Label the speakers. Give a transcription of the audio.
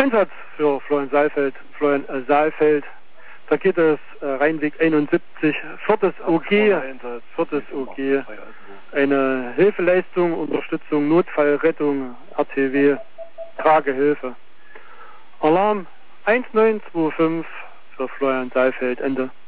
Speaker 1: Einsatz für Florian Saalfeld. Da geht es Rheinweg 71, viertes OG. Eine Hilfeleistung, Unterstützung, Notfallrettung, RTW, Tragehilfe. Alarm 1925 für Florian Saalfeld, Ende.